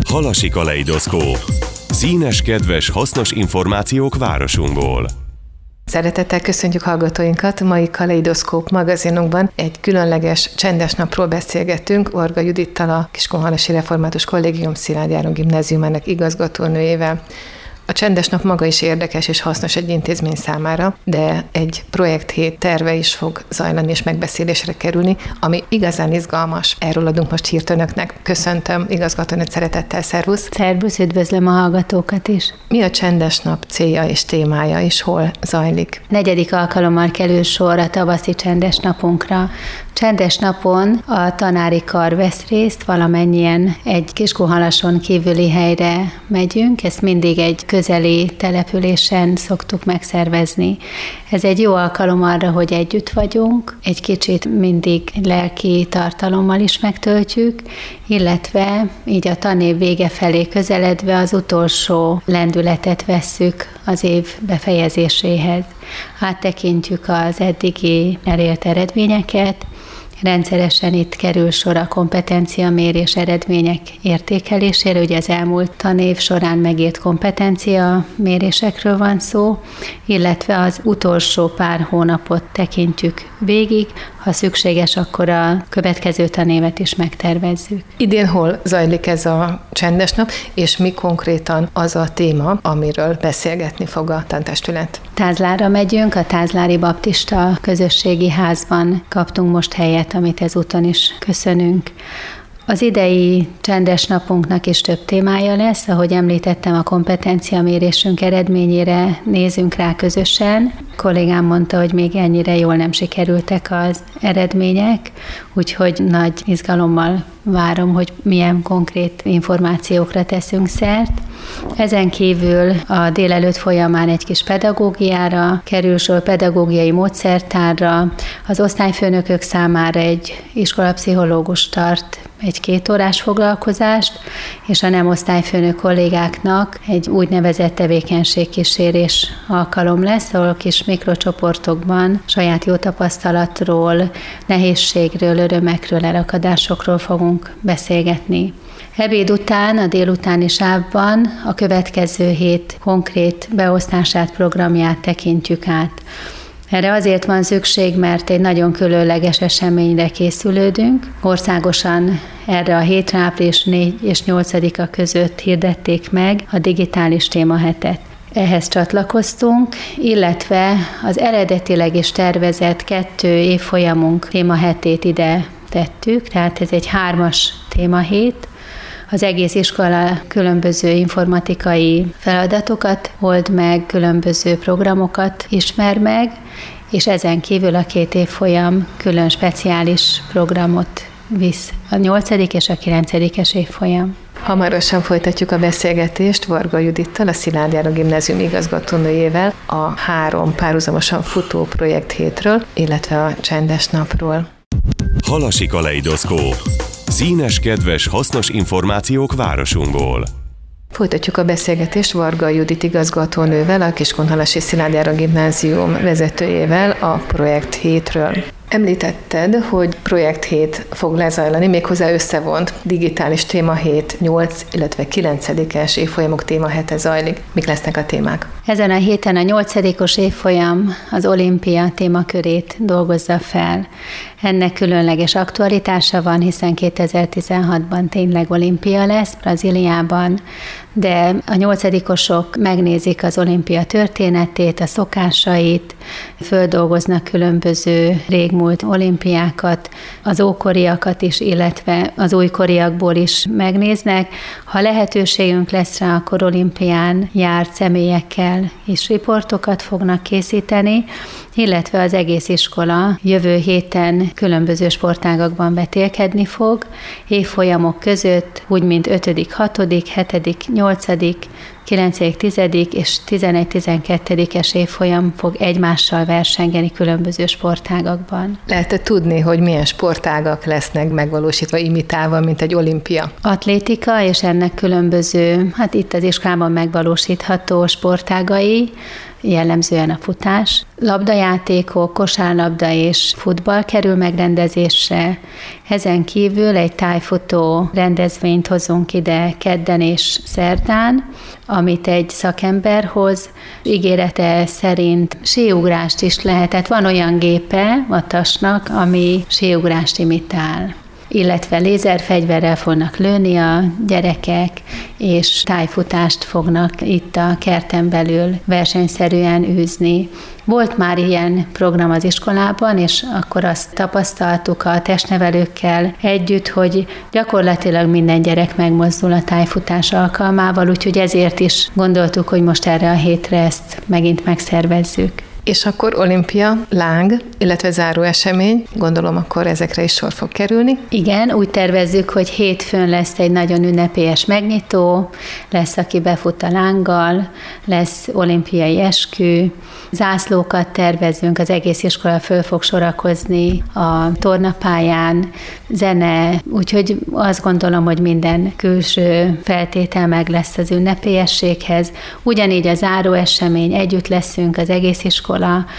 Halasi kaleidoszkóp. Színes, kedves, hasznos információk városunkból. Szeretettel köszöntjük hallgatóinkat! Mai Kaleidoszkóp magazinunkban egy különleges csendes napról beszélgetünk Varga Judittal, a Kiskunhalasi Református Kollégium Szilágy Áron gimnáziumának igazgatónőjével. A csendes nap maga is érdekes és hasznos egy intézmény számára, de egy projekthét terve is fog zajlani és megbeszélésre kerülni, ami igazán izgalmas. Erről adunk most hírt önöknek. Köszöntöm igazgatónőt szeretettel, szervusz! Szervusz, üdvözlöm a hallgatókat is! Mi a csendes nap célja és témája, és hol zajlik? 4. alkalommal kerül sor a tavaszi csendes napunkra. Csendes napon a tanári kar vesz részt, valamennyien egy Kiskunhalason kívüli helyre megyünk, ezt mindig egy közeli településen szoktuk megszervezni. Ez egy jó alkalom arra, hogy együtt vagyunk, egy kicsit mindig lelki tartalommal is megtöltjük, illetve így a tanév vége felé közeledve az utolsó lendületet vesszük az év befejezéséhez. Áttekintjük az eddigi elért eredményeket, rendszeresen itt kerül sor a kompetenciamérés eredmények értékelésére, ugye az elmúlt tanév során megírt kompetenciamérésekről van szó, illetve az utolsó pár hónapot tekintjük végig, ha szükséges, akkor a következő tanévet is megtervezzük. Idén hol zajlik ez a csendes nap, és mi konkrétan az a téma, amiről beszélgetni fog a tantestület? Tázlára megyünk, a Tázlári Baptista Közösségi Házban kaptunk most helyet, amit ezúton is köszönünk. Az idei csendes napunknak is több témája lesz, ahogy említettem, a kompetenciamérésünk eredményére nézünk rá közösen. A kollégám mondta, hogy még ennyire jól nem sikerültek az eredmények, úgyhogy nagy izgalommal várom, hogy milyen konkrét információkra teszünk szert. Ezen kívül a délelőtt folyamán egy kis pedagógiára kerül sor, pedagógiai módszertárra, az osztályfőnökök számára egy iskolapszichológus tart egy 2 órás foglalkozást, és a nem osztályfőnök kollégáknak egy úgynevezett tevékenységkísérés alkalom lesz, ahol kis mikrocsoportokban saját jó tapasztalatról, nehézségről, örömekről, elakadásokról fogunk beszélgetni. Ebéd után, a délutáni sávban a következő hét konkrét beosztását, programját tekintjük át. Erre azért van szükség, mert egy nagyon különleges eseményre készülődünk. Országosan erre a hétre április 4 és 8-a között hirdették meg a digitális témahetet. Ehhez csatlakoztunk, illetve az eredetileg is tervezett 2 évfolyamunk témahetét ide tettük, tehát ez egy 3-as témahét. Az egész iskola különböző informatikai feladatokat old meg, különböző programokat ismer meg, és ezen kívül a 2 évfolyam külön speciális programot visz, a 8. és a 9. évfolyam. Hamarosan folytatjuk a beszélgetést Varga Judittal, a Szilágy Áron gimnázium igazgatónőjével a 3 párhuzamosan futó projekthétről, illetve a csendes napról. Halasi kaleidoszkóp. Színes, kedves, hasznos információk városunkból. Folytatjuk a beszélgetést Varga Judit igazgatónővel, a Kiskunhalasi Szilágy Áron gimnázium vezetőjével a projekthétről. Említetted, hogy projekthét fog lezajlani, méghozzá összevont digitális témahét, 8, illetve 9-es évfolyamok témahete zajlik. Mik lesznek a témák? Ezen a héten a 8. évfolyam az olimpia témakörét dolgozza fel. Ennek különleges aktualitása van, hiszen 2016-ban tényleg olimpia lesz Brazíliában, de a 8-osok megnézik az olimpia történetét, a szokásait, földolgoznak különböző régmúlt olimpiákat, az ókoriakat is, illetve az újkoriakból is megnéznek. Ha lehetőségünk lesz rá, akkor olimpián járt személyekkel is riportokat fognak készíteni, illetve az egész iskola jövő héten különböző sportágakban vetélkedni fog, évfolyamok között, úgy mint 5., 6., 7., 8., 9., 10. és 11., 12-es évfolyam fog egymással versengeni különböző sportágakban. Lehet tudni, hogy milyen sportágak lesznek megvalósítva, imitálva, mint egy olimpia? Atlétika, és ennek különböző, itt az iskolában megvalósítható sportágai, jellemzően a futás. Labdajátékok, kosárlabda és futball kerül megrendezésre. Ezen kívül egy tájfutó rendezvényt hozunk ide kedden és szerdán, amit egy szakember hoz. Ígérete szerint síugrást is lehet, tehát van olyan gépe a tasnak, ami síugrást imitál, illetve lézerfegyverrel fognak lőni a gyerekek, és tájfutást fognak itt a kerten belül versenyszerűen űzni. Volt már ilyen program az iskolában, és akkor azt tapasztaltuk a testnevelőkkel együtt, hogy gyakorlatilag minden gyerek megmozdul a tájfutás alkalmával, úgyhogy ezért is gondoltuk, hogy most erre a hétre ezt megint megszervezzük. És akkor olimpia, láng, illetve záró esemény, gondolom akkor ezekre is sor fog kerülni. Igen, úgy tervezzük, hogy hétfőn lesz egy nagyon ünnepélyes megnyitó, lesz, aki befut a lánggal, lesz olimpiai eskü, zászlókat tervezünk, az egész iskola föl fog sorakozni a tornapályán, zene, úgyhogy azt gondolom, hogy minden külső feltétel meg lesz az ünnepélyességhez. Ugyanígy a záró esemény, együtt leszünk az egész iskola,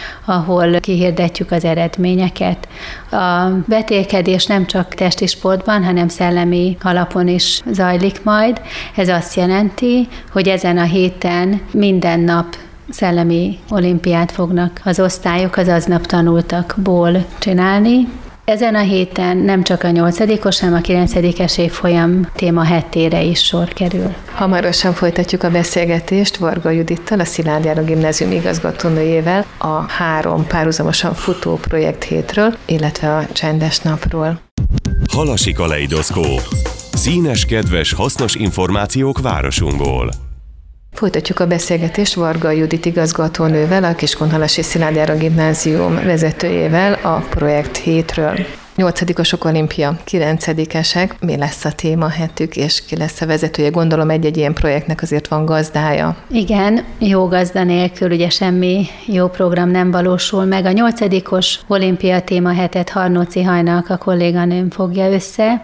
ahol kihirdetjük az eredményeket. A vetélkedés nem csak testi sportban, hanem szellemi alapon is zajlik majd. Ez azt jelenti, hogy ezen a héten minden nap szellemi olimpiát fognak az osztályok az aznap tanultakból csinálni. Ezen a héten nem csak a 8-os, hanem a 9-es évfolyam témahetére is sor kerül. Hamarosan folytatjuk a beszélgetést Varga Judittal, a Szilágy Áron Gimnázium igazgatónőjével a 3 párhuzamosan futó projekthétről, illetve a csendes napról. Halasi kaleidoszkóp. Színes, kedves, hasznos információk városunkból. Folytatjuk a beszélgetést Varga Judit igazgatónővel, a Kiskunhalasi Szilágy Áron Gimnázium vezetőjével a projekt hétről. 8-osok olimpia, 9-esek, mi lesz a témahetük, és ki lesz a vezetője? Gondolom egy-egy ilyen projektnek azért van gazdája. Igen, jó gazda nélkül ugye semmi jó program nem valósul meg. A 8-os olimpia témahetet Harnóci Hajnalka a kolléganőm fogja össze.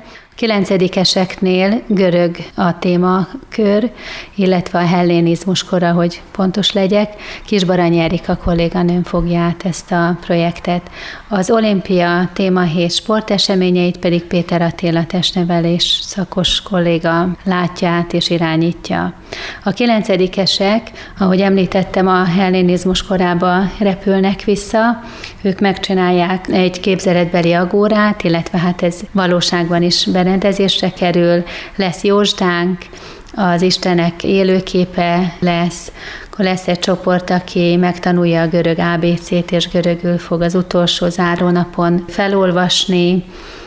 9-eseknél görög a témakör, illetve a hellénizmus kora, hogy pontos legyek. Kisbaranyi Erika kolléganőm fogja át ezt a projektet. Az olimpia témahét sporteseményeit pedig Péter Attila testnevelés szakos kolléga látja át és irányítja. A 9-esek, ahogy említettem, a hellénizmus korába repülnek vissza, ők megcsinálják egy képzeletbeli agórát, illetve hát ez valóságban is berendezésre kerül, lesz jósdánk, az Istenek élőképe lesz, akkor lesz egy csoport, aki megtanulja a görög ABC-t, és görögül fog az utolsó zárónapon felolvasni,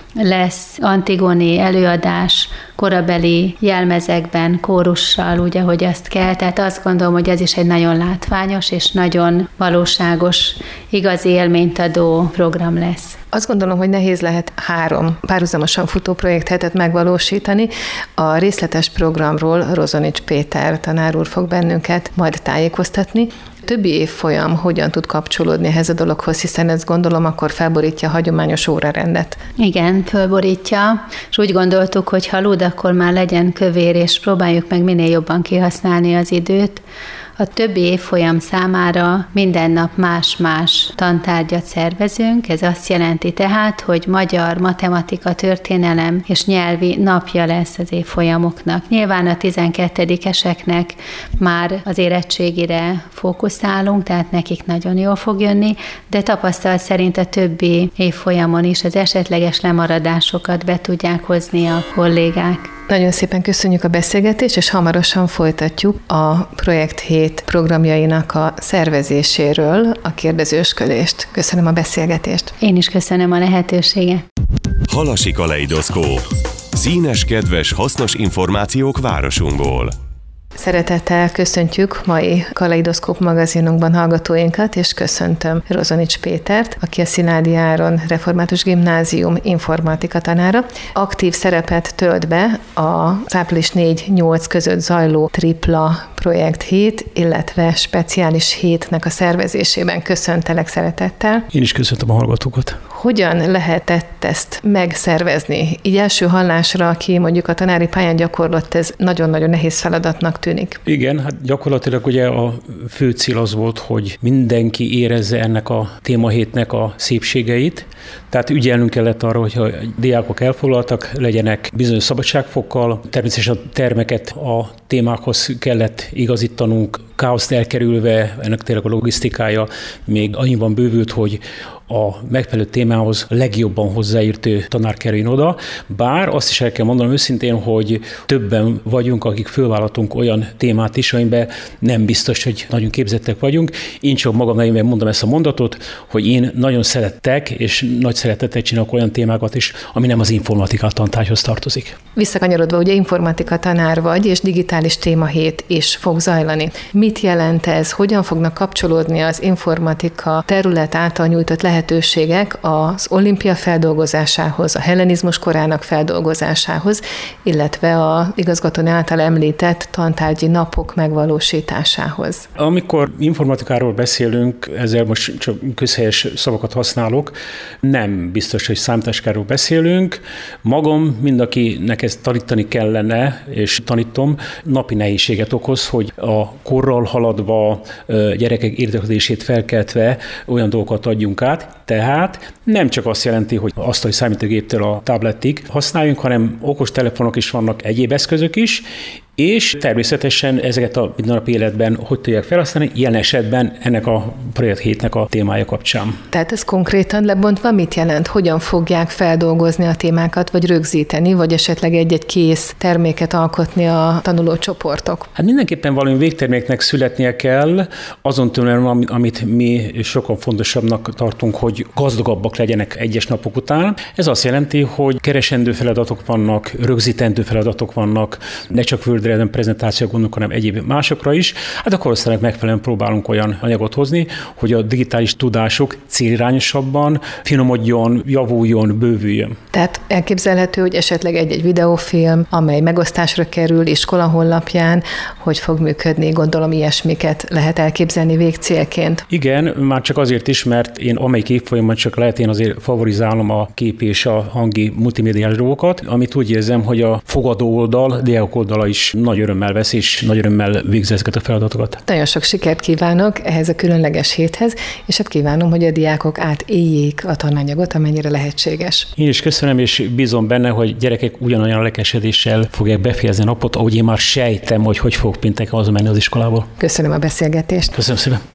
lesz antigoni előadás korabeli jelmezekben, kórussal, úgy, ahogy azt kell. Tehát azt gondolom, hogy ez is egy nagyon látványos és nagyon valóságos, igazi élményt adó program lesz. Azt gondolom, hogy nehéz lehet 3 párhuzamosan futó projekthetet megvalósítani. A részletes programról Rozonics Péter tanár úr fog bennünket majd tájékoztatni. Többi évfolyam hogyan tud kapcsolódni ehhez a dologhoz, hiszen ezt gondolom akkor felborítja a hagyományos órarendet. Igen, felborítja, és úgy gondoltuk, hogy ha alud, akkor már legyen kövér, és próbáljuk meg minél jobban kihasználni az időt. A többi évfolyam számára minden nap más-más tantárgyat szervezünk. Ez azt jelenti tehát, hogy magyar, matematika, történelem és nyelvi napja lesz az évfolyamoknak. Nyilván a 12-eseknek már az érettségire fókuszálunk, tehát nekik nagyon jól fog jönni, de tapasztalat szerint a többi évfolyamon is az esetleges lemaradásokat be tudják hozni a kollégák. Nagyon szépen köszönjük a beszélgetést, és hamarosan folytatjuk a Projekt Hét programjainak a szervezéséről a kérdezősködést. Köszönöm a beszélgetést. Én is köszönöm a lehetőséget. Halasi kaleidoszkóp. Színes, kedves, hasznos információk városunkból. Szeretettel köszöntjük mai Kaleidoszkóp magazinunkban hallgatóinkat, és köszöntöm Rozonics Pétert, aki a Szilágyi Áron Református Gimnázium informatika tanára. Aktív szerepet tölt be az április 4-8 között zajló tripla projekt hét, illetve speciális hétnek a szervezésében. Köszöntelek szeretettel. Én is köszöntöm a hallgatókat. hogyan lehetett ezt megszervezni? Így első hallásra, aki mondjuk a tanári pályán gyakorlott, ez nagyon-nagyon nehéz feladatnak tűnik. Igen, hát gyakorlatilag ugye a fő cél az volt, hogy mindenki érezze ennek a témahétnek a szépségeit. Tehát ügyelnünk kellett arra, hogyha a diákok elfoglaltak, legyenek bizonyos szabadságfokkal. Természetesen a termeket a témákhoz kellett igazítanunk, káoszt elkerülve, ennek tényleg a logisztikája még annyiban bővült, hogy a megfelelő témához legjobban hozzáértő tanár kerüljön oda, bár azt is el kell mondanom őszintén, hogy többen vagyunk, akik fölvállaltunk olyan témát is, amiben nem biztos, hogy nagyon képzettek vagyunk. Én csak magam nevében mondom ezt a mondatot, hogy én nagyon szerettek, és nagy szeretettel csinálok olyan témákat is, ami nem az informatika tantárgyhoz tartozik. Visszakanyarodva, ugye informatika tanár vagy, és digitális témahét is fog zajlani. Mit jelent ez? Hogyan fognak kapcsolódni az informatika terület által nyújtott lehetőségek az olimpia feldolgozásához, a hellenizmus korának feldolgozásához, illetve az igazgató által említett tantárgyi napok megvalósításához? Amikor informatikáról beszélünk, ezzel most csak közhelyes szavakat használok, nem biztos, hogy számításkáról beszélünk. Magam, akinek ezt tanítani kellene, és tanítom, napi nehézséget okoz, hogy a korral haladva, gyerekek érdeklődését felkeltve olyan dolgokat adjunk át. Tehát nem csak azt jelenti, hogy asztali számítógéptől a tabletig használjunk, hanem okostelefonok is vannak, egyéb eszközök is, és természetesen ezeket a mindennapi életben hogy tudják felhasználni, jelen esetben ennek a projekthétnek a témája kapcsán. Tehát ez konkrétan lebontva mit jelent? Hogyan fogják feldolgozni a témákat, vagy rögzíteni, vagy esetleg egy-egy kész terméket alkotni a tanulócsoportok? Hát mindenképpen valami végterméknek születnie kell, azon túlmenően, amit mi sokkal fontosabbnak tartunk, hogy gazdagabbak legyenek egyes napok után. Ez azt jelenti, hogy keresendő feladatok vannak, rögzítendő feladatok vannak, ne csak Word prezentációk gondolunk, hanem egyéb másokra is. Hát akkor aztán megfelelően próbálunk olyan anyagot hozni, hogy a digitális tudások célirányosabban finomodjon, javuljon, bővüljön. Tehát elképzelhető, hogy esetleg egy-egy videófilm, amely megosztásra kerül iskola honlapján, hogy fog működni, gondolom ilyesmiket lehet elképzelni végcélként. Igen, már csak azért is, mert én amelyik évfolyamban csak lehet, én azért favorizálom a kép és a hangi multimédiás dolgokat, amit úgy érzem, hogy a fogadó oldal, diák oldala is nagy örömmel vesz, és nagy örömmel végzi ezeket a feladatokat. Nagyon sok sikert kívánok ehhez a különleges héthez, és hát kívánom, hogy a diákok átéljék a tananyagot, amennyire lehetséges. Én is köszönöm, és bízom benne, hogy gyerekek ugyanolyan lelkesedéssel fogják befejezni a napot, ahogy én már sejtem, hogy fog pénteken hazamenni az iskolából. Köszönöm a beszélgetést. Köszönöm szépen.